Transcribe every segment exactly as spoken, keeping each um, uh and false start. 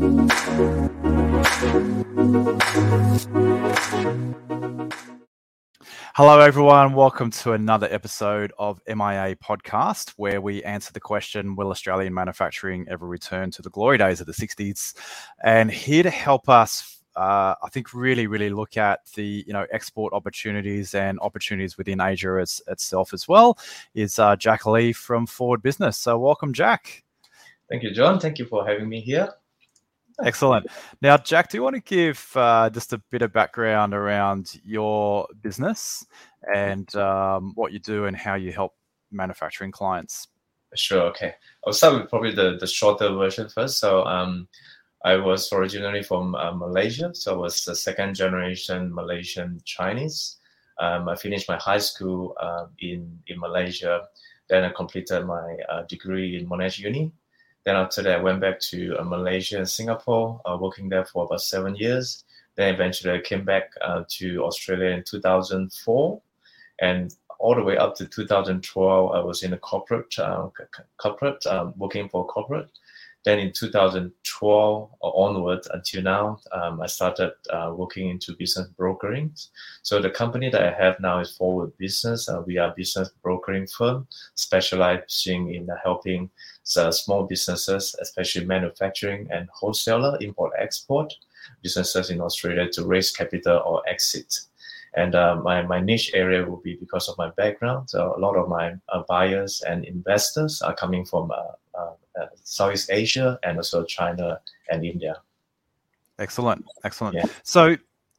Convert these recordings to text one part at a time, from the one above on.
Hello, everyone. Welcome to another episode of M I A Podcast, where we answer the question, will Australian manufacturing ever return to the glory days of the sixties? And here to help us, uh, I think, really, really look at the you know export opportunities and opportunities within Asia as, itself as well, is uh, Jack Lee from Forward Business. So welcome, Jack. Thank you, John. Thank you for having me here. Excellent. Now, Jack, do you want to give uh, just a bit of background around your business and um, what you do and how you help manufacturing clients? Sure. Okay. I'll start with probably the, the shorter version first. So um, I was originally from uh, Malaysia. So I was the second generation Malaysian Chinese. Um, I finished my high school uh, in, in Malaysia. Then I completed my uh, degree in Monash Uni. Then after that, I went back to uh, Malaysia and Singapore, uh, working there for about seven years. Then eventually I came back uh, to Australia in two thousand four. And all the way up to two thousand twelve, I was in a corporate, uh, corporate um, working for corporate. Then in two thousand twelve onward until now, um, I started uh, working into business brokering. So the company that I have now is Forward Business. Uh, we are a business brokering firm specializing in uh, helping uh, small businesses, especially manufacturing and wholesaler, import-export businesses in Australia to raise capital or exit. And uh, my, my niche area will be because of my background. So a lot of my uh, buyers and investors are coming from uh, uh, uh, Southeast Asia and also China and India. Excellent. Excellent. Yeah. So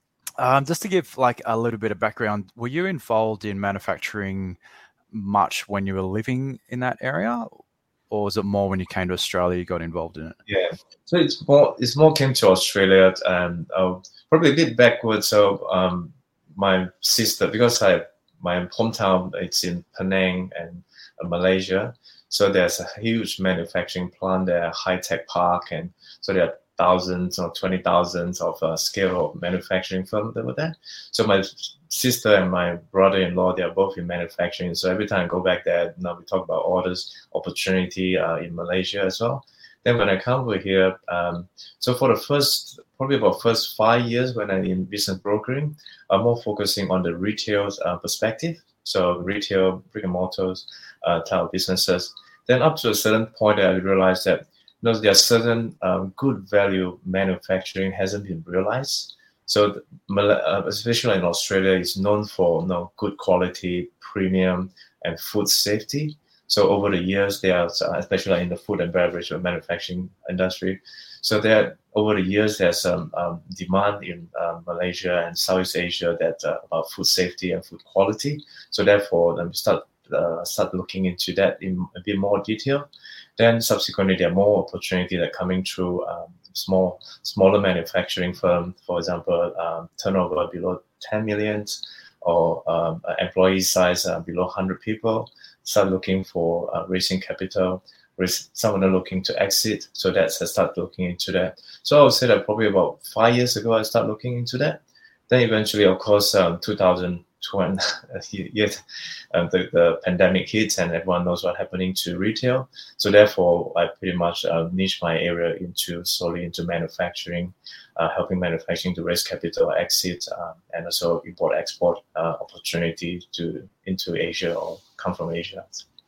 um, just to give like a little bit of background, were you involved in manufacturing much when you were living in that area? Or was it more when you came to Australia, you got involved in it? Yeah. So it's more, it's more came to Australia, um, uh, probably a bit backwards. So um, my sister, because I my hometown, it's in Penang and uh, Malaysia. So there's a huge manufacturing plant there, high-tech park. And so there are thousands or twenty thousands of uh, scale of manufacturing firms that were there. So my sister and my brother-in-law, they are both in manufacturing. So every time I go back there, you know, we talk about orders, opportunity uh, in Malaysia as well. Then when I come over here, um, so for the first, probably about first five years when I'm in business brokering, I'm more focusing on the retail uh, perspective. So retail, brick and mortars uh, type of businesses. Then up to a certain point, I realized that you know, there are certain um, good value manufacturing hasn't been realized. So uh, especially in Australia, it's known for you know, good quality, premium, and food safety. So over the years, there are, especially in the food and beverage or manufacturing industry, so there over the years there's some um, demand in uh, Malaysia and Southeast Asia that uh, about food safety and food quality. So therefore, um, start uh, start looking into that in a bit more detail. Then subsequently, there are more opportunity that coming through um, small smaller manufacturing firm, for example, um, turnover below ten million or um, employee size uh, below one hundred people. Start looking for uh, raising capital, some of them looking to exit. So that's I start looking into that. So I would say that probably about five years ago, I started looking into that. Then eventually, of course, um, two thousand twenty, yet um, the, the pandemic hits and everyone knows what's happening to retail. So therefore, I pretty much uh, niche my area into solely into manufacturing, uh, helping manufacturing to raise capital, exit, um, and also import-export uh, opportunity to into Asia or come from Asia.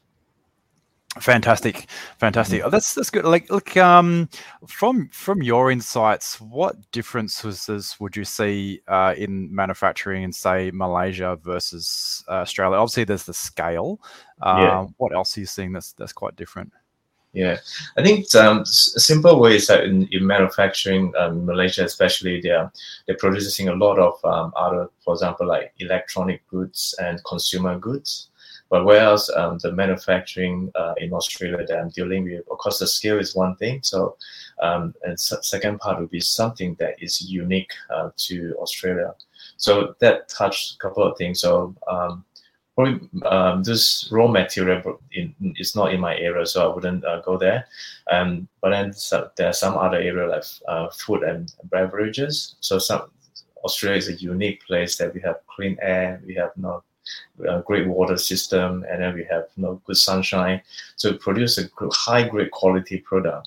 Fantastic, fantastic. Oh, that's that's good. Like, look, um, from from your insights, what differences would you see uh, in manufacturing in, say, Malaysia versus uh, Australia? Obviously, there's the scale. Uh, Yeah. What else are you seeing that's that's quite different? Yeah, I think um, a simple way is that in, in manufacturing, um, Malaysia especially, they're they're producing a lot of um, other, for example, like electronic goods and consumer goods. But whereas um, the manufacturing uh, in Australia that I'm dealing with, of course, the scale is one thing. So, um, and s- second part would be something that is unique uh, to Australia. So that touched a couple of things. So um, probably um, this raw material in, is not in my area, so I wouldn't uh, go there. Um, but then so, there are some other area like uh, food and beverages. So some Australia is a unique place that we have clean air, we have no uh, great water system, and then we have you know, good sunshine. So produce a high grade quality product.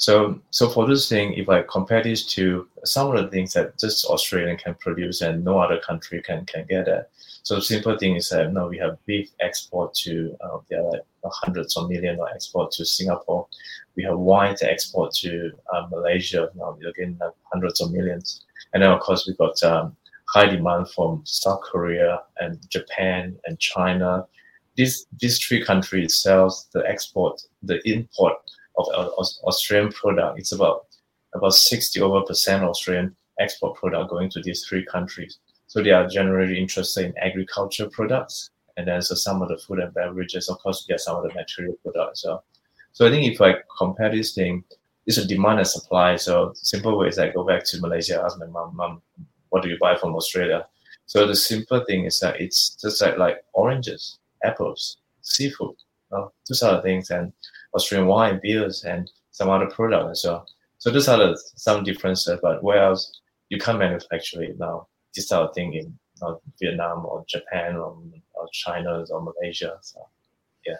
So, so for this thing, if I compare this to some of the things that just Australian can produce and no other country can can get at. So the simple thing is that now we have beef export to uh, there are like hundreds of million of export to Singapore. We have wine to export to uh, Malaysia. Now again, like hundreds of millions. And then of course we got um, high demand from South Korea and Japan and China. These these three countries sells the export, the import of Australian product. It's about about sixty over percent Australian export product going to these three countries. So they are generally interested in agriculture products, and then so some of the food and beverages, of course, there are some of the material products. So, so I think if I compare this thing, it's a demand and supply. So simple way is I go back to Malaysia, ask my mom, mom, what do you buy from Australia? So the simple thing is that it's just like, like oranges, apples, seafood, you know, those are the things, and Australian wine, beers, and some other products as well. So those are the, some differences, but where else you can't manufacture it now. This type of thing in you know, Vietnam or Japan or, or China or Malaysia. So, yeah.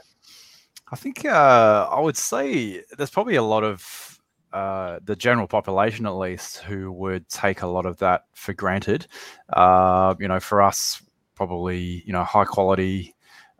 I think uh, I would say there's probably a lot of uh, the general population, at least, who would take a lot of that for granted. Uh, you know, for us, probably, you know, high quality,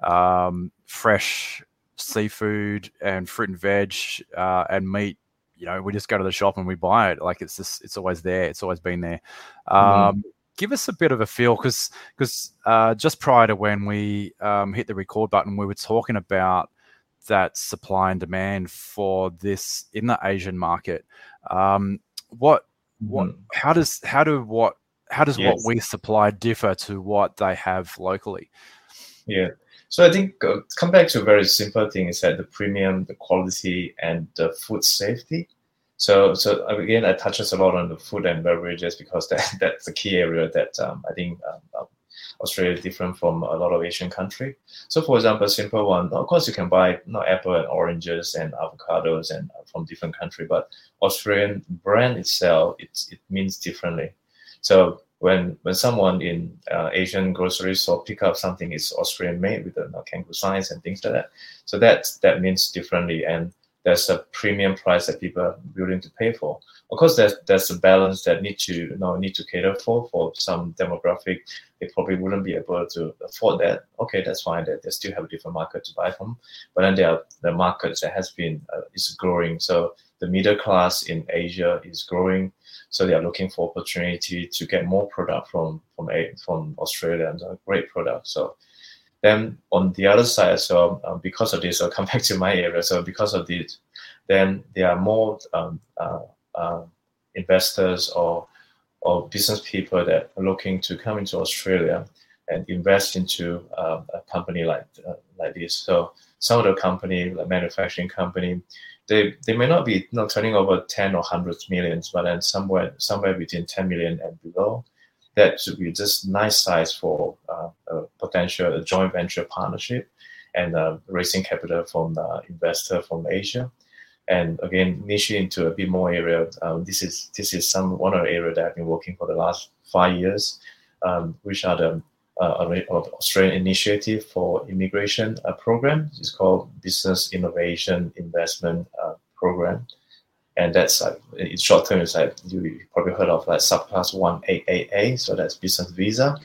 um, fresh seafood and fruit and veg uh, and meat. You know, we just go to the shop and we buy it. Like it's just, it's always there. It's always been there. Um, mm. Give us a bit of a feel, because because uh, just prior to when we um, hit the record button, we were talking about that supply and demand for this in the Asian market. Um, what what mm. how does how do what how does yes. what we supply differ to what they have locally? Yeah. So I think uh, come back to a very simple thing is that the premium, the quality, and the food safety. So, so again, I touches a lot on the food and beverages because that that's the key area that um, I think um, Australia is different from a lot of Asian countries. So, for example, a simple one, of course, you can buy you know, apple and oranges and avocados and uh, from different countries, but Australian brand itself, it it means differently. So when when someone in uh, Asian grocery store pick up something, it's Australian made with the you know, kangaroo signs and things like that. So that that means differently, and there's a premium price that people are willing to pay for. Of course, there's there's a balance that need to you know need to cater for for some demographic. They probably wouldn't be able to afford that. Okay, that's fine. That they still have a different market to buy from. But then there are the markets that has been uh, is growing. So the middle class in Asia is growing. So they are looking for opportunity to get more product from from from Australia, and a great product. So then on the other side, so um, because of this, I'll come back to my area. So because of this, then there are more um, uh, uh, investors or or business people that are looking to come into Australia and invest into uh, a company like uh, like this. So some of the company, like manufacturing company, they they may not be you know, turning over ten or hundreds millions, but then somewhere somewhere between ten million and below. That should be just nice size for uh, a potential a joint venture partnership and uh, raising capital from the investor from Asia. And again, niche into a bit more area. Um, this is this is some one of the area that I've been working for the last five years, um, which are the uh, Australian Initiative for Immigration uh, program. It's called Business Innovation Investment uh, Program. And that's like in short term, it's like you probably heard of like subclass one A A A, so that's business visa.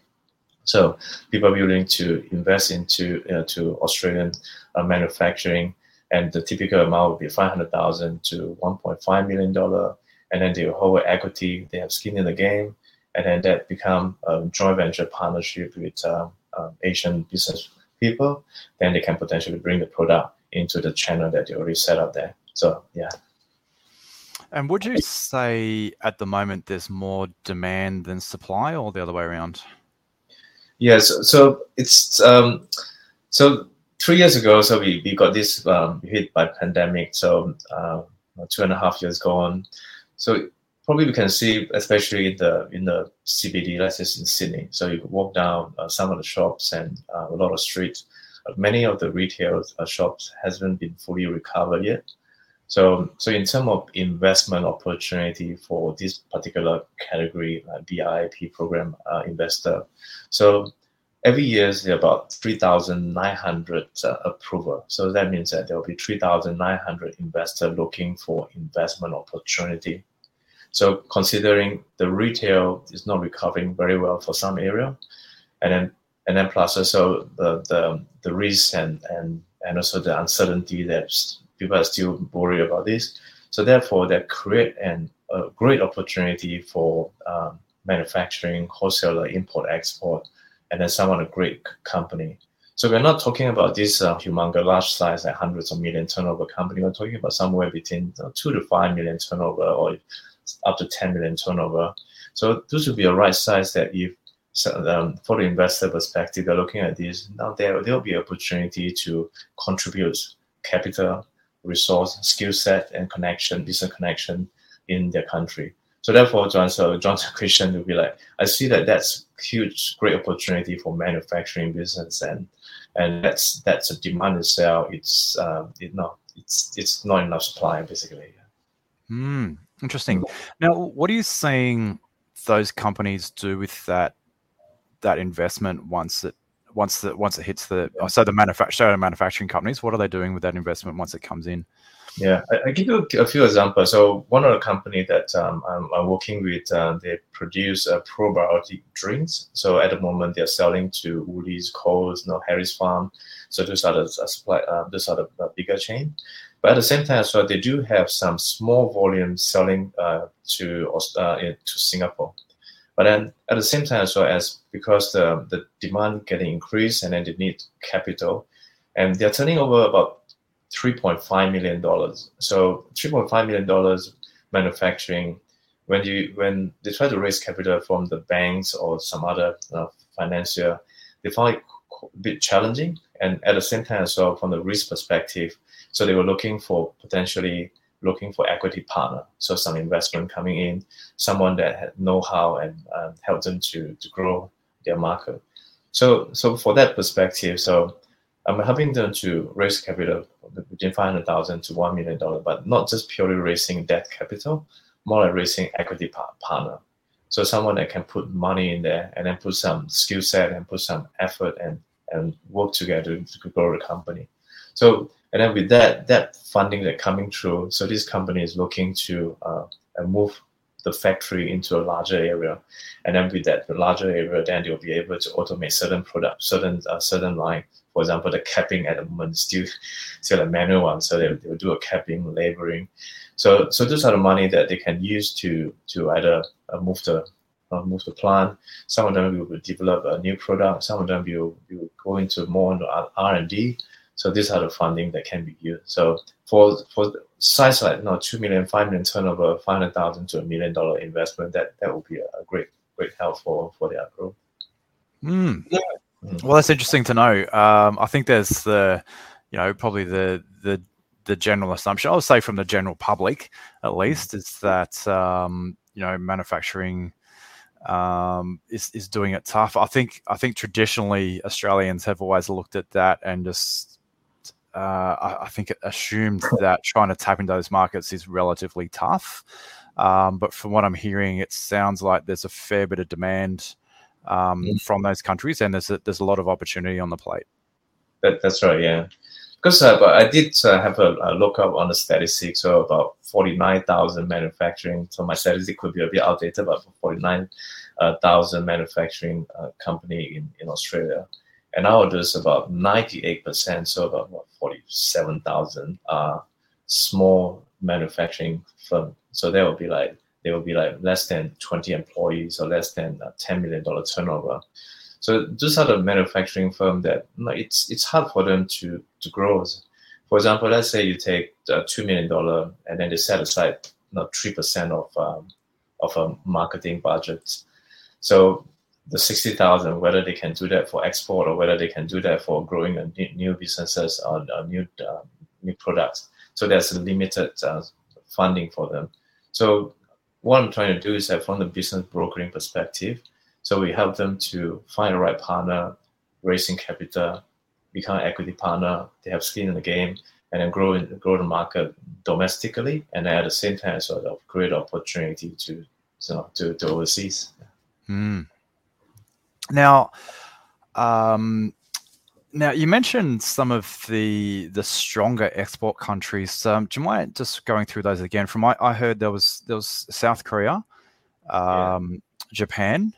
So people are willing to invest into you know, to Australian uh, manufacturing, and the typical amount would be five hundred thousand to one point five million dollar, and then they hold equity, they have skin in the game, and then that become a joint venture partnership with uh, uh, Asian business people. Then they can potentially bring the product into the channel that they already set up there. So yeah. And would you say at the moment there's more demand than supply, or the other way around? Yes, so, so it's um, so three years ago, so we, we got this um, hit by pandemic. So uh, two and a half years gone. So probably we can see, especially in the in the C B D, let's say in Sydney. So you could walk down uh, some of the shops and uh, a lot of streets. Many of the retail uh, shops hasn't been fully recovered yet. So, so in terms of investment opportunity for this particular category, uh, B I P program uh, investor, so every year there are about three thousand nine hundred uh, approval. So that means that there will be three thousand nine hundred investors looking for investment opportunity. So considering the retail is not recovering very well for some area, and then and then plus also the the, the risk and, and and also the uncertainty that people are still worried about this. So therefore, that create an, a great opportunity for um, manufacturing, wholesaler, import, export, and then someone a great company. So we're not talking about this uh, humongous large size, like hundreds of million turnover company. We're talking about somewhere between uh, two to five million turnover, or up to ten million turnover. So this would be a right size that if um, for the investor perspective, they're looking at this, now there there'll be opportunity to contribute capital, resource, skill set, and connection, business connection in their country. So therefore, to answer John's question, would be like, I see that that's huge, great opportunity for manufacturing business, and and that's that's a demand itself. It's um, it not it's it's not enough supply basically. Mm, interesting. Now, what are you seeing those companies do with that that investment once it once the once it hits the yeah. so the manufacturing manufacturing companies? What are they doing with that investment once it comes in? Yeah, I, I give you a, a few examples. So one of the company that um, I'm, I'm working with, uh, they produce uh, probiotic drinks. So at the moment, they're selling to Woolies, Coles, you know, Harris Farm. So those are the uh, supply, uh, those are the uh, bigger chain. But at the same time, so they do have some small volume selling uh, to uh, to Singapore. But then at the same time, so as because the the demand getting increased and then they need capital, and they're turning over about three point five million dollars. So three point five million dollars manufacturing, when you when they try to raise capital from the banks or some other uh, financier, they find it a bit challenging. And at the same time, so from the risk perspective, so they were looking for potentially looking for equity partner. So some investment coming in, someone that had know-how and um, help them to to grow their market. So so for that perspective, so I'm helping them to raise capital between five hundred thousand to one million dollars, but not just purely raising debt capital, more like raising equity par- partner. So someone that can put money in there and then put some skill set and put some effort and, and work together to grow the company. So, and then with that, that funding that coming through, so this company is looking to uh, move the factory into a larger area. And then with that larger area, then they'll be able to automate certain products, certain uh, certain line. For example, the capping at the moment is still still a manual one, so they will do a capping, labeling. So so those are the money that they can use to to either uh, move the uh, move the plant. Some of them will develop a new product. Some of them will, will go into more into R and D. So these are the funding that can be used. So for for size like you know, two million, five million turnover, five hundred thousand to a million dollar investment, that that will be a great great help for for their growth. Mm. Yeah. Well, that's interesting to know. Um, I think there's the, you know, probably the the the general assumption, I would say from the general public at least, is that um, you know manufacturing um, is is doing it tough. I think I think traditionally Australians have always looked at that and just uh, I, I think it assumed that trying to tap into those markets is relatively tough. Um, but from what I'm hearing, it sounds like there's a fair bit of demand Um, mm. from those countries, and there's a, there's a lot of opportunity on the plate. That, that's right, yeah. Because uh, but I did uh, have a, a look up on the statistics, so about forty-nine thousand manufacturing. So my statistic could be a bit outdated, but forty-nine thousand manufacturing uh, company in, in Australia. And now there's about ninety-eight percent, so about what, forty-seven thousand uh, small manufacturing firm. So that would be like They will be like less than twenty employees or less than uh, ten million dollars turnover. So those are the manufacturing firm that you know, it's it's hard for them to, to grow. For example, let's say you take uh, two million dollars and then they set aside you know, three percent of um, of a marketing budget. So the sixty thousand, whether they can do that for export or whether they can do that for growing a new, new businesses or, or new uh, new products. So there's a limited uh, funding for them. So what I'm trying to do is that from the business brokering perspective, so we help them to find the right partner, raising capital, become an equity partner, they have skin in the game, and then grow in, grow the market domestically, and then at the same time sort of create opportunity to so to, to overseas. Mm. Now, Um, now you mentioned some of the the stronger export countries. Um, do you mind just going through those again? From I, I heard there was there was South Korea, um, yeah. Japan,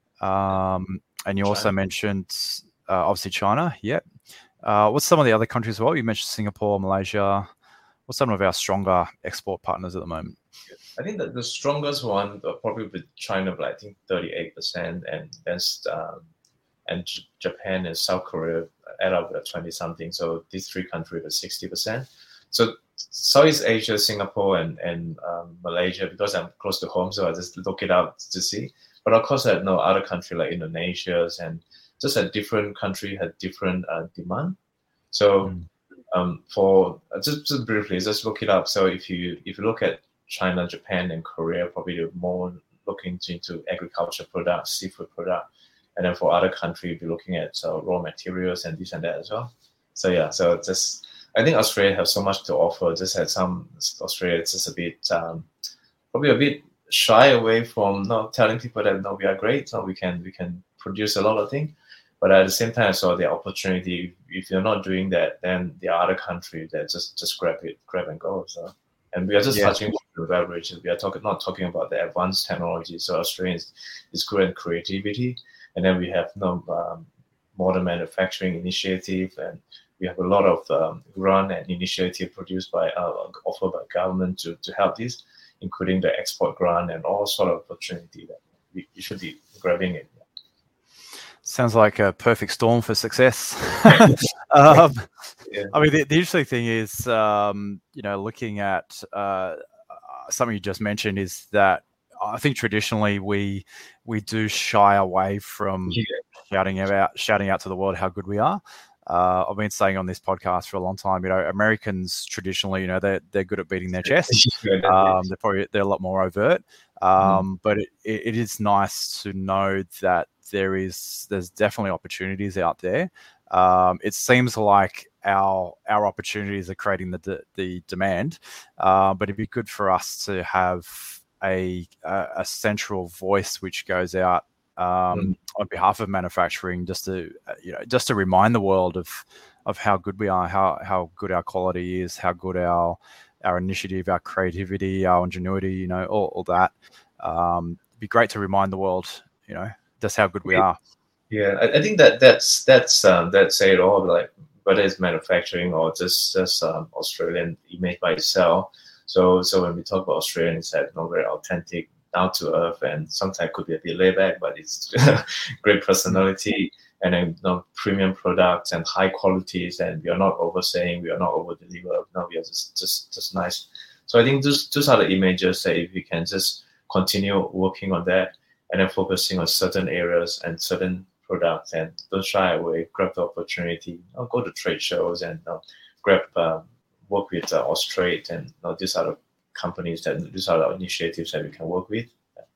um, and you China. also mentioned uh, obviously China. Yep. Uh, what's some of the other countries as well? You mentioned Singapore, Malaysia. What's some of our stronger export partners at the moment? I think that the strongest one uh, probably with China, but I think thirty-eight percent, and then um, and J- Japan and South Korea add up at twenty something. So these three countries are sixty percent. So Southeast Asia, Singapore, and and um, Malaysia, because I'm close to home, so I just look it up to see. But of course, I know other countries like Indonesia, and just a different country had different uh, demand. So mm. um, for uh, just, just briefly, just look it up. So if you if you look at China, Japan, and Korea, probably more looking into agriculture products, seafood products, and then for other countries, be looking at so raw materials and this and that as well. So yeah, so just I think Australia has so much to offer. Just had some Australia, it's just a bit um, probably a bit shy away from not telling people that no, we are great, no, we can we can produce a lot of things. But at the same time, I saw the opportunity. If you're not doing that, then there are other countries that just just grab it, grab and go. So. And we are just yeah. touching the beverages. We are talking not talking about the advanced technology. So Australia is, is good in creativity, and then we have you know, um, modern manufacturing initiative, and we have a lot of um, grant and initiative produced by uh, offered by government to, to help this, including the export grant and all sort of opportunity that we, we should be grabbing it. Sounds like a perfect storm for success. um, yeah. I mean, the, the interesting thing is, um, you know, looking at uh, something you just mentioned is that I think traditionally we we do shy away from yeah. shouting about shouting out to the world how good we are. Uh, I've been saying on this podcast for a long time, you know, Americans traditionally, you know, they're they're good at beating their chest. Um, they're probably they're a lot more overt, um, mm. but it, it is nice to know that there is there's definitely opportunities out there. Um, it seems like our our opportunities are creating the de- the demand, uh, but it'd be good for us to have a a, a central voice which goes out um, mm. on behalf of manufacturing, just to you know just to remind the world of of how good we are, how how good our quality is, how good our our initiative, our creativity, our ingenuity, you know, all, all that. Um, it'd be great to remind the world, you know. That's how good we are. Yeah, I, I think that that's that's um, that's it all. Like whether it's manufacturing or just just um, Australian image by itself. So so when we talk about Australian, it's like, you know, very authentic, down to earth, and sometimes could be a bit laid back, but it's great personality and then you know, premium products and high qualities, and we are not oversaying, we are not over deliver. No, we are just just just nice. So I think those those are the images that if we can just continue working on that. And then focusing on certain areas and certain products, and don't shy away, grab the opportunity, I'll go to trade shows and uh, grab, uh, work with uh, Austrade, and uh, these are the companies that, these are the initiatives that we can work with.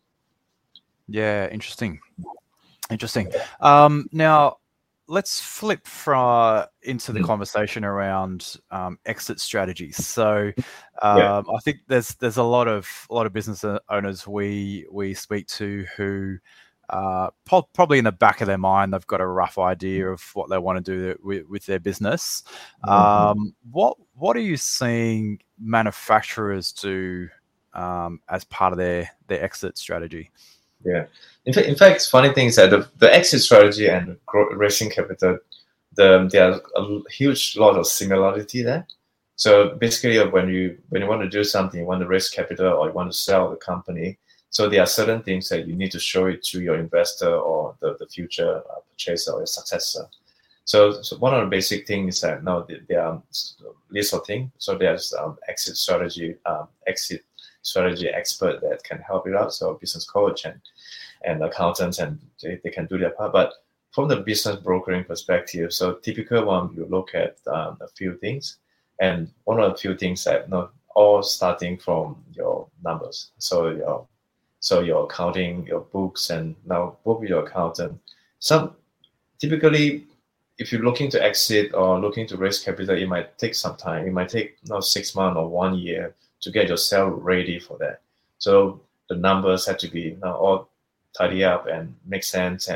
Yeah, interesting. Interesting. Um, now, let's flip from into the mm. conversation around um, exit strategies. So, um, yeah. I think there's there's a lot of a lot of business owners we we speak to who uh, po- probably in the back of their mind they've got a rough idea of what they want to do with, with their business. Mm-hmm. Um, what what are you seeing manufacturers do um, as part of their their exit strategy? Yeah, in fact, in fact, funny thing is that the, the exit strategy and raising capital, the there are a huge lot of similarity there. So basically, when you when you want to do something, you want to raise capital or you want to sell the company. So there are certain things that you need to show it to your investor or the, the future uh, purchaser or your successor. So, so one of the basic things is that now there are list of things. So there's um, exit strategy, um, exit strategy expert that can help you out. So business coach and and accountants, and they, they can do their part. But from the business brokering perspective, so typical one, you look at um, a few things, and one of the few things that not all starting from your numbers. So your so your accounting, your books, and now work with your accountant. Some typically, if you're looking to exit or looking to raise capital, it might take some time. It might take you know, six months or one year to get yourself ready for that. So the numbers have to be you know, all tidy up and make sense, and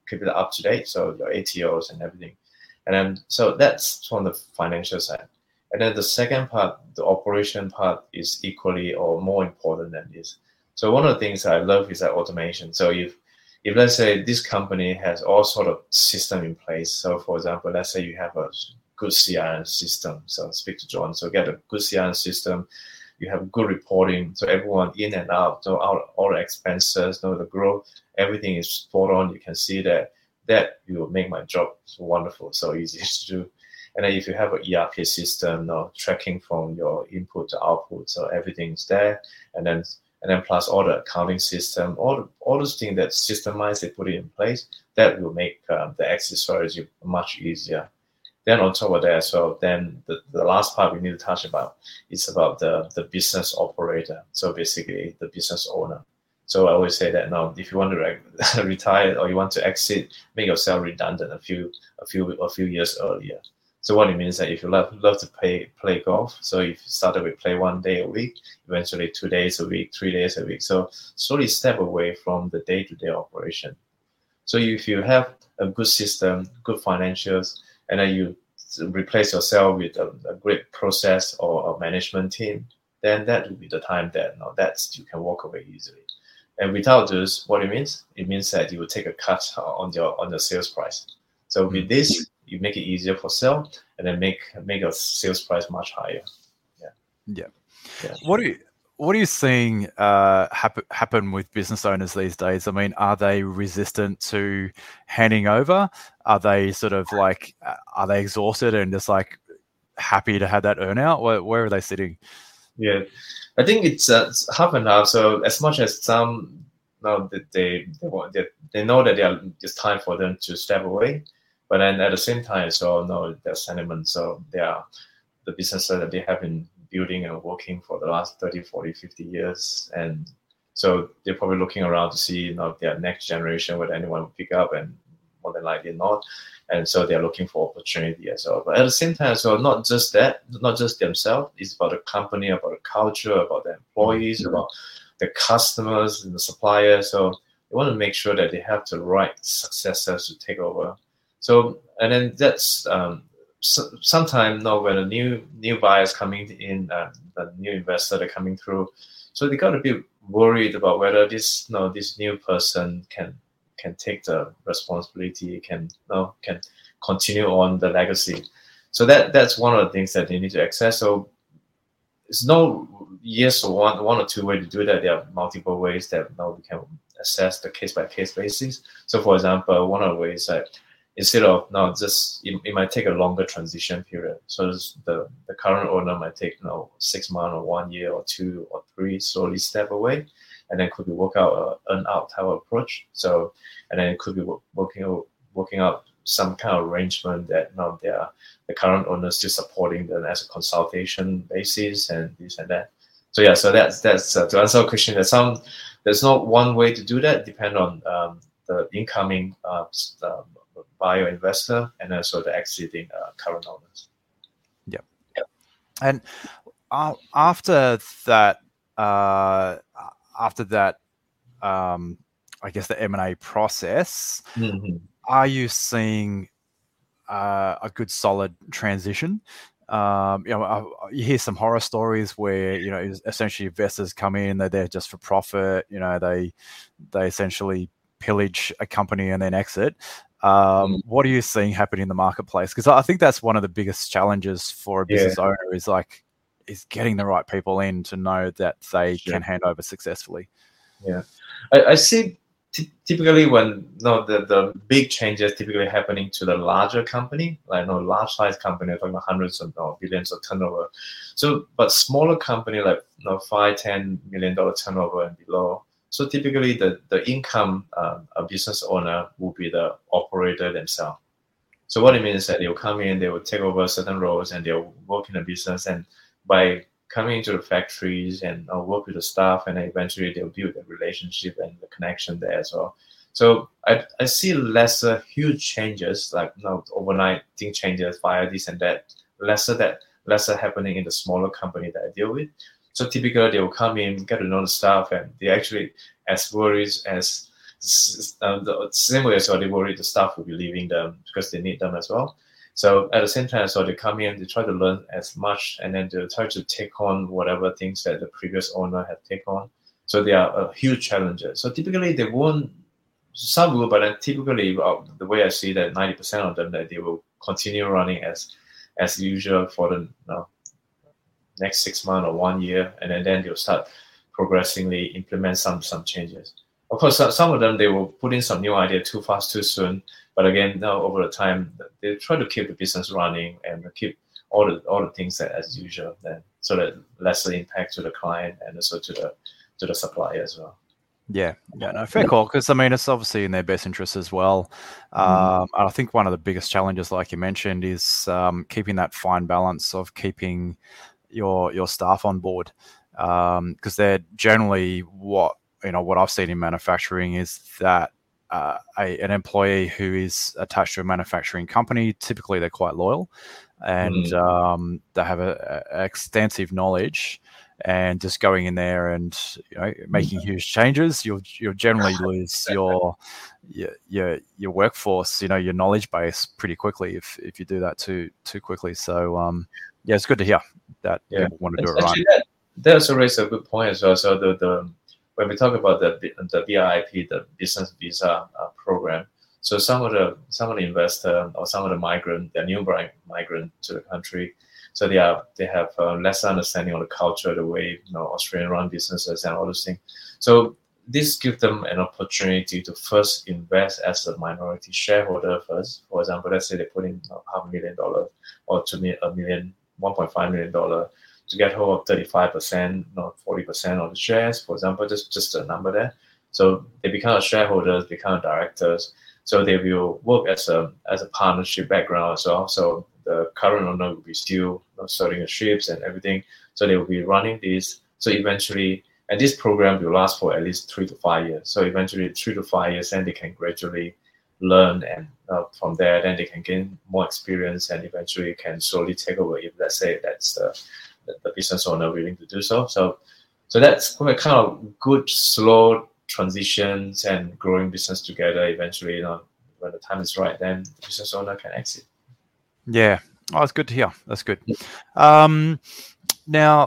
keep it up to date. So your A T Os and everything. And then, so that's from the financial side. And then the second part, the operation part, is equally or more important than this. So one of the things I love is that automation. So if, if let's say this company has all sort of system in place. So for example, let's say you have a good C R M system. So speak to John. So get a good C R M system. You have good reporting. So everyone in and out, so all, all the expenses, you know, the growth, everything is spot on. You can see that. That will make my job wonderful, so easy to do. And then if you have an E R P system, you know, tracking from your input to output, so everything's there. And then and then plus all the accounting system, all the, all those things that systemize, they put it in place, that will make um, the exit strategy much easier. Then on top of that as well, then the, the last part we need to touch about is about the, the business operator. So basically the business owner. So I always say that now, if you want to re- retire or you want to exit, make yourself redundant a few, a few, a few years earlier. So what it means that if you love love to play play golf, so if you started with play one day a week, eventually two days a week, three days a week, so slowly step away from the day-to-day operation. So if you have a good system, good financials, and then you replace yourself with a, a great process or a management team, then that will be the time that now that's you can walk away easily. And without this, what it means? It means that you will take a cut on your on the sales price. So with this, you make it easier for sale, and then make make your sales price much higher. Yeah. Yeah. yeah. What are you What are you seeing uh, happen happen with business owners these days? I mean, are they resistant to handing over? Are they sort of like, uh, are they exhausted and just like happy to have that earn out? Where, where are they sitting? Yeah, I think it's, uh, it's half and half. So as much as some know that they they, want, they they know that they are, it's time for them to step away, but then at the same time, so no, their sentiment. So they are the businesses that they have been building and working for the last thirty, forty, fifty years, and so they're probably looking around to see, you know, their next generation, whether anyone will pick up, and more than likely not. And so they're looking for opportunity as well. But at the same time, so not just that, not just themselves, it's about the company, about the culture, about the employees, mm-hmm. about the customers and the suppliers. So they want to make sure that they have the right successors to take over. So, and then that's um, so, sometimes, you know, when a new new buyers coming in, uh, the new investor are coming through, so they got to be worried about whether this, you know, this new person can can take the responsibility, can, you know, can continue on the legacy. So that that's one of the things that they need to access. So it's no yes or one one or two way to do that. There are multiple ways that, you know, we can assess the case by case basis. So for example, one of the ways that instead of now just it, it might take a longer transition period. So the the current owner might take, you know, six months or one year or two or three, slowly step away, and then could be work out a earn out type of approach. So and then it could be working working out some kind of arrangement that, you know, they are the current owner still supporting them as a consultation basis and this and that. So yeah, so that's that's uh, to answer your question. There's some there's not one way to do that. Depend on um, the incoming uh, uh, buyer investor and also the exiting uh, current owners. Yeah, yeah. And uh, after that, uh, after that, um, I guess the M and A process. Mm-hmm. Are you seeing uh, a good solid transition? Um, you know, I, you hear some horror stories where, you know, essentially investors come in, they're there just for profit. You know, they they essentially pillage a company and then exit. Um, mm. What are you seeing happen in the marketplace? Because I think that's one of the biggest challenges for a business yeah. owner is like is getting the right people in to know that they sure. can hand over successfully. Yeah, I, I see. T- typically, when no, the, the big changes typically happening to the larger company, like no large size company, talking about hundreds of no, billions of turnover. So, but smaller company like no five, ten million dollar turnover and below. So typically, the the income uh, a business owner will be the operator themselves. So what it means is that they'll come in, they will take over certain roles, and they'll work in the business, and by coming into the factories and uh, work with the staff, and eventually they'll build a relationship and the connection there as well. So I I see lesser huge changes, like, you know, overnight thing changes, fire this and that, lesser that lesser happening in the smaller company that I deal with. So typically they will come in, get to know the staff, and they actually as worried as uh, the same way, so they worry the staff will be leaving them because they need them as well. So at the same time, so they come in, they try to learn as much, and then they try to take on whatever things that the previous owner had taken on. So they are a huge challenges. So typically they won't, some will, but then typically uh, the way I see that ninety percent of them, that they will continue running as as usual for the you know, next six months or one year, and then, then they'll start progressively implement some some changes. Of course, some of them, they will put in some new idea too fast, too soon. But again, now over the time, they try to keep the business running and keep all the all the things that, as usual, then so that lesser impact to the client and also to the to the supplier as well. Yeah, yeah, no, fair call. Because I mean, it's obviously in their best interest as well. Um, mm. I think one of the biggest challenges, like you mentioned, is um, keeping that fine balance of keeping your your staff on board, because um, they're generally what you know what I've seen in manufacturing is that uh, a, an employee who is attached to a manufacturing company, typically they're quite loyal, and mm. um, they have a, a extensive knowledge. And just going in there and you know making huge changes, you'll you'll generally lose your your your, your workforce, you know, your knowledge base pretty quickly if, if you do that too too quickly. So um, yeah, it's good to hear that yeah. people want to do it's it right. That, that also raises a good point as well. So the, the when we talk about the the B I P, the business visa uh, program, so some of the some of the investor or some of the migrant, they're new migrant to the country. So they are they have uh, less understanding of the culture, the way you know Australian run businesses and all those things. So this gives them an opportunity to first invest as a minority shareholder first. For example, let's say they put in uh, half a million dollars or to me a million, one point five million dollars to get hold of thirty-five percent, not forty percent of the shares. For example, just just a number there. So they become shareholders, become directors. So they will work as a as a partnership background as well. So the current owner will be still you know, starting the ships and everything. So they will be running this. So eventually, and this program will last for at least three to five years. So eventually, three to five years, then they can gradually learn, and uh, from there, then they can gain more experience, and eventually can slowly take over. If let's say that's the the business owner willing to do so. So, so that's kind of good, slow transitions and growing business together. Eventually, you know, when the time is right, then the business owner can exit. Yeah, oh, that's good to hear. That's good. Um, now,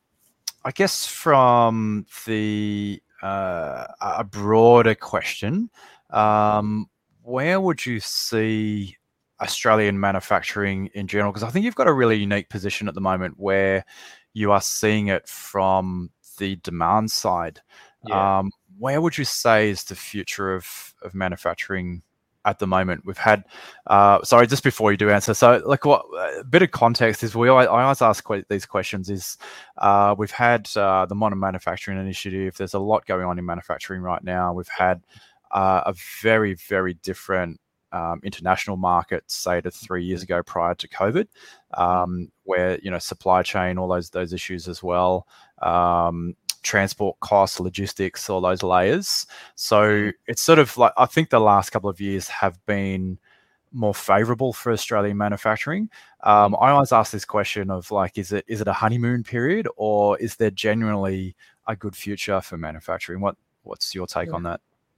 I guess from the uh, a broader question, um, where would you see Australian manufacturing in general? Because I think you've got a really unique position at the moment where you are seeing it from the demand side. Yeah. Um, where would you say is the future of, of manufacturing at the moment? We've had, uh, sorry, just before you do answer. So, like, what a bit of context is we always, I always ask que- these questions. Is uh, we've had uh, the Modern Manufacturing Initiative. There's a lot going on in manufacturing right now. We've had uh, a very, very different um, international market, say, to three years ago prior to COVID, um, where you know supply chain, all those those issues as well. Um, transport costs, logistics, all those layers. So it's sort of like, I think the last couple of years have been more favorable for Australian manufacturing. Um, I always ask this question of like, is it is it a honeymoon period, or is there genuinely a good future for manufacturing? What What's your take yeah. on that?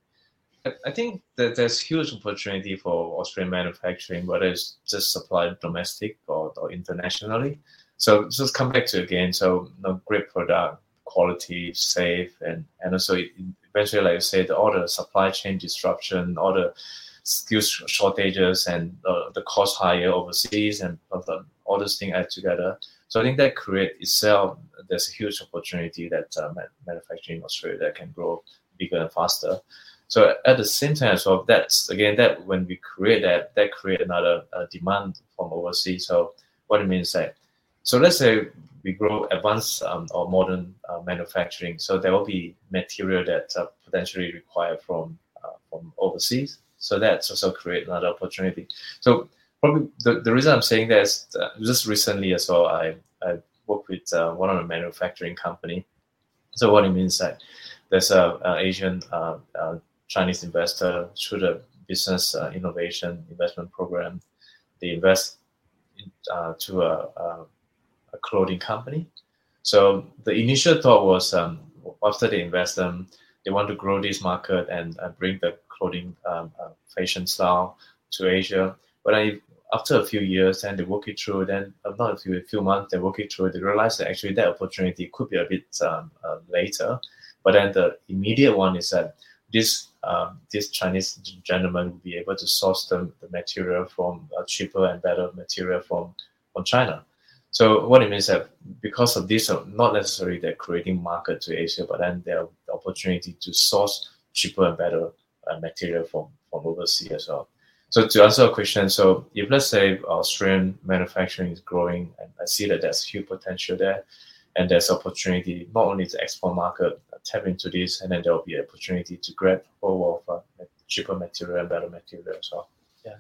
I think that there's huge opportunity for Australian manufacturing, whether it's just supplied domestic or, or internationally. So just come back to again, so you know, great product, quality, safe, and, and also eventually, like I said, all the supply chain disruption, all the skills shortages, and uh, the cost higher overseas, and all those things add together. So I think that create itself, there's a huge opportunity that uh, manufacturing in Australia that can grow bigger and faster. So at the same time, so that's again that when we create that, that create another uh, demand from overseas. So what it means that, so let's say we grow advanced um, or modern uh, manufacturing. So there will be material that uh, potentially required from uh, from overseas. So that's also create another opportunity. So probably the, the reason I'm saying that is uh, just recently as well, I, I worked with uh, one of the manufacturing company. So what it means that there's a, a Asian uh, uh, Chinese investor through the business uh, innovation investment program. They invest in, uh, to a, a a clothing company. So the initial thought was um, after they invest them, they want to grow this market and uh, bring the clothing um, uh, fashion style to Asia. But I, after a few years, then they work it through. Then uh, not a few, a few months, they work it through. They realize that actually that opportunity could be a bit um, uh, later. But then the immediate one is that this um, this Chinese gentleman will be able to source the, the material from uh, cheaper and better material from from China. So what it means that because of this, not necessarily they're creating market to Asia, but then they have the opportunity to source cheaper and better uh, material from, from overseas as well. So to answer your question, so if let's say Australian manufacturing is growing, and I see that there's huge potential there, and there's opportunity not only to export market, uh, tap into this, and then there will be an opportunity to grab hold of uh, cheaper material and better material as well. Yeah.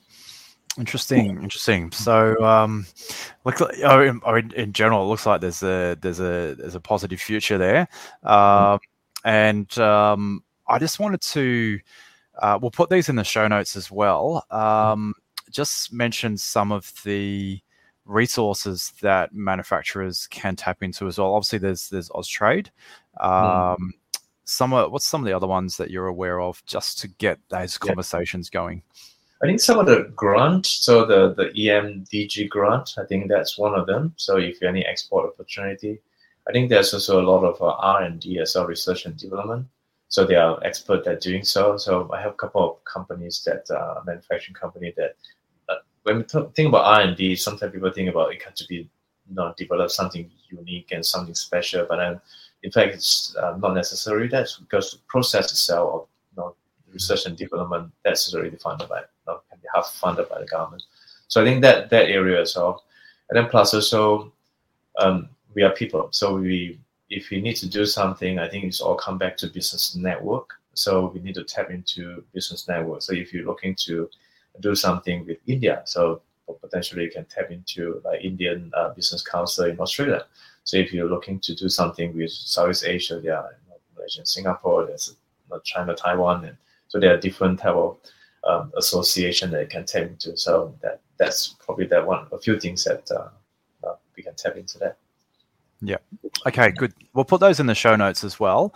Interesting, interesting. So, um, look, in, in, in general, it looks like there's a there's a there's a positive future there, uh, and um, I just wanted to. Uh, we'll put these in the show notes as well. Um, just mention some of the resources that manufacturers can tap into as well. Obviously, there's there's Austrade. Um, mm. Some of, what's some of the other ones that you're aware of, just to get those conversations yeah. going? I think some of the grant, so the, the E M D G grant, I think that's one of them. So if you have any export opportunity, I think there's also a lot of uh, R and D as well, research and development. So they are expert at doing so. So I have a couple of companies that, uh, manufacturing company that, uh, when we talk, think about R and D, sometimes people think about it has to be, you know, develop something unique and something special. But then, in fact, it's uh, not necessarily that, because the process itself of, you know, research and development, that's already funded by, you know, can be half funded by the government. So I think that that area as well. And then plus also, um, we are people. So we, if we need to do something, I think it's all come back to business network. So we need to tap into business network. So if you're looking to do something with India, so potentially you can tap into like Indian uh, Business Council in Australia. So if you're looking to do something with Southeast Asia, yeah, you know, Malaysia, Singapore, there's you know, China, Taiwan, and so there are different type of um, association that you can tap into. So that that's probably that one, a few things that uh, uh, we can tap into that. Yeah. Okay, good. We'll put those in the show notes as well.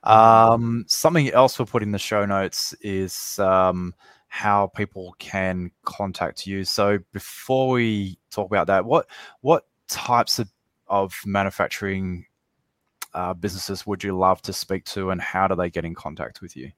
Um, something else we'll put in the show notes is um, how people can contact you. So before we talk about that, what what types of, of manufacturing uh, businesses would you love to speak to, and how do they get in contact with you?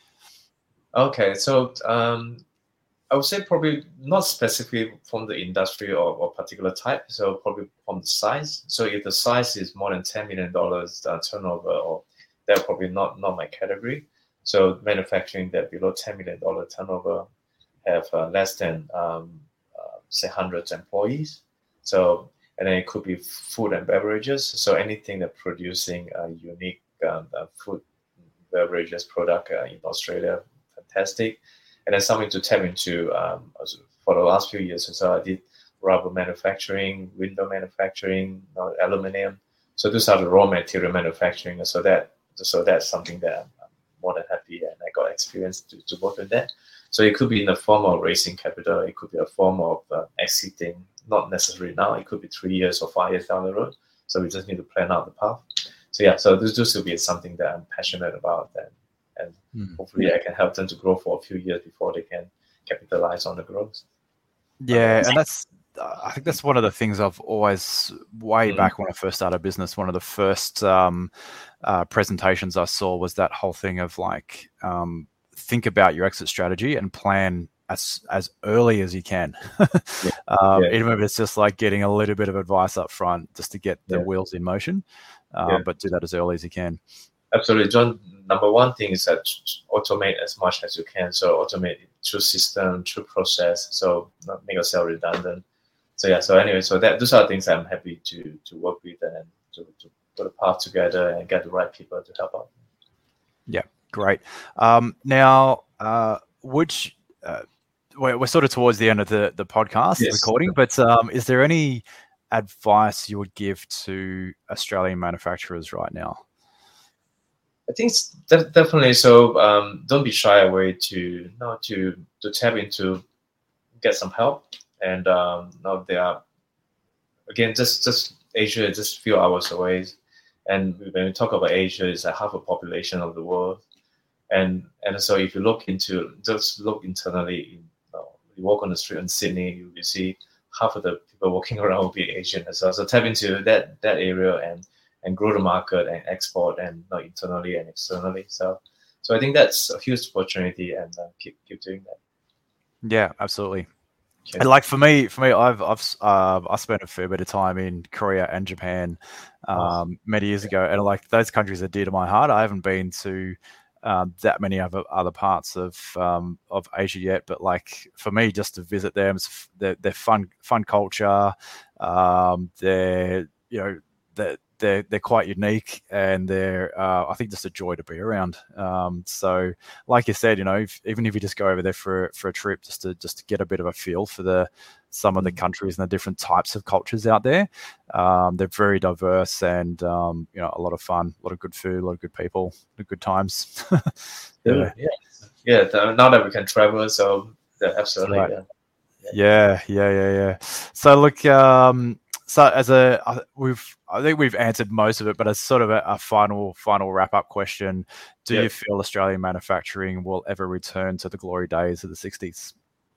Okay, so um, I would say probably not specifically from the industry or, or particular type, so probably from the size. So if the size is more than ten million dollars uh, turnover, or they're probably not, not my category. So manufacturing that below ten million dollars turnover have uh, less than, um, uh, say, hundreds employees. So, and then it could be food and beverages. So anything that producing a unique um, uh, food beverages product uh, in Australia, fantastic. And then something to tap into um, for the last few years. So I did rubber manufacturing, window manufacturing, you know, aluminum. So those are the raw material manufacturing. So that so that's something that I'm more than happy, and I got experience to, to work with that. So it could be in the form of raising capital. It could be a form of uh, exiting, not necessarily now. It could be three years or five years down the road. So we just need to plan out the path. So yeah, so this, this will be something that I'm passionate about, and and mm. hopefully I can help them to grow for a few years before they can capitalize on the growth. Yeah, and that's, I think that's one of the things I've always, way mm. back when I first started business, one of the first um, uh, presentations I saw was that whole thing of like, um, think about your exit strategy and plan as as early as you can. yeah. Um, yeah. Even if it's just like getting a little bit of advice up front just to get the yeah. wheels in motion, uh, yeah. but do that as early as you can. Absolutely, John. Number one thing is that automate as much as you can. So automate through system, through process. So not make yourself redundant. So yeah. So anyway, so that those are things I'm happy to to work with and to, to put a path together and get the right people to help out. Yeah, great. Um, now, uh, which uh, we're, we're sort of towards the end of the the podcast yes. recording, but um, is there any advice you would give to Australian manufacturers right now? I think it's de- definitely so. Um, don't be shy away to you know, to to tap into, get some help, and um, now they are again just just Asia is just a few hours away, And when we talk about Asia, it's like half a population of the world. And and so if you look into, just look internally, in, you know, you walk on the street in Sydney, you, you see half of the people walking around will be Asian as well. So tap into that that area and and grow the market and export, and not internally and externally. So so I think that's a huge opportunity, and uh, keep keep doing that. Yeah, absolutely. Okay. And like for me, for me, I've I've uh, I spent a fair bit of time in Korea and Japan um, oh. many years ago, and like those countries are dear to my heart. I haven't been to um, that many other other parts of um, of Asia yet, but like for me, just to visit them, it's, they're, they're fun fun culture. Um, they're you know they're they're they're quite unique, and they're uh, I think just a joy to be around. Um, so, like you said, you know, if, even if you just go over there for for a trip, just to just to get a bit of a feel for the some of the countries and the different types of cultures out there. Um, they're very diverse, and um, you know, a lot of fun, a lot of good food, a lot of good people, good times. yeah, yeah, yeah. Now that we can travel, so yeah, absolutely. Right. Yeah. yeah, yeah, yeah, yeah. So look. Um, So as a, we've, I think we've answered most of it, but as sort of a, a final, final wrap up question, do yep. you feel Australian manufacturing will ever return to the glory days of the sixties?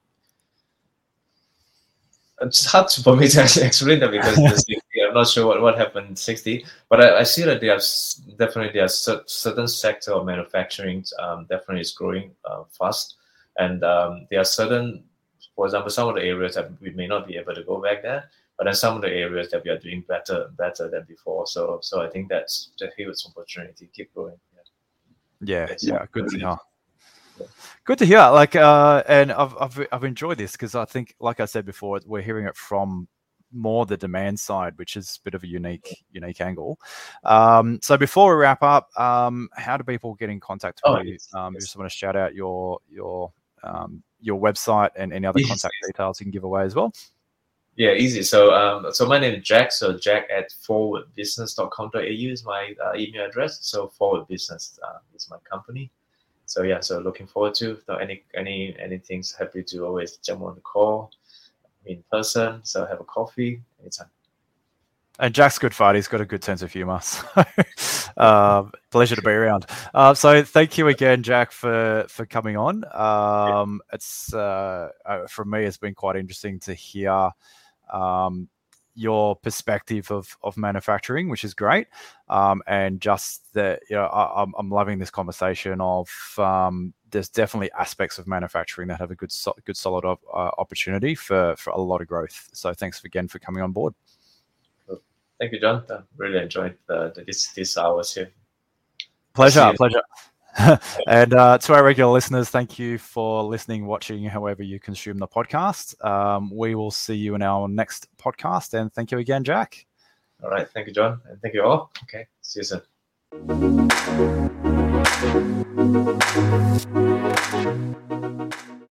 It's hard for me to actually explain that, because the sixty, I'm not sure what, what happened in sixty, but I, I see that there's definitely there's a certain sector of manufacturing um, definitely is growing uh, fast, and um, there are certain, for example, some of the areas that we may not be able to go back there. But then some of the areas that we are doing better, better than before. So, so I think that's a huge opportunity. Keep going. Yeah, yeah, yeah. Good to hear. Yeah. Good to hear. Like, uh, and I've I've I've enjoyed this, because I think, like I said before, we're hearing it from more the demand side, which is a bit of a unique unique angle. Um, so before we wrap up, um, how do people get in contact with oh, you? Yes, um, yes. Just want to shout out your your um, your website and any other yes, contact yes. details you can give away as well. Yeah, easy. So um, so my name is Jack. So Jack at forward business dot com dot a u is my uh, email address. So Forward Business uh, is my company. So yeah, so looking forward to so any any anything's happy to always jump on the call in person. So have a coffee anytime. And Jack's good fun. He's got a good sense of humour. So, uh, pleasure to be around. Uh, so thank you again, Jack, for for coming on. Um, yeah. It's uh, uh, for me, it's been quite interesting to hear um, your perspective of of manufacturing, which is great. Um, and just that, you know, I, I'm I'm loving this conversation of um, there's definitely aspects of manufacturing that have a good so, good solid op- uh, opportunity for for a lot of growth. So thanks again for coming on board. Thank you, John. I really enjoyed the, the, this these hours here. Pleasure, pleasure. And uh, to our regular listeners, thank you for listening, watching, however you consume the podcast. Um, we will see you in our next podcast. And thank you again, Jack. All right. Thank you, John. And thank you all. Okay. See you soon.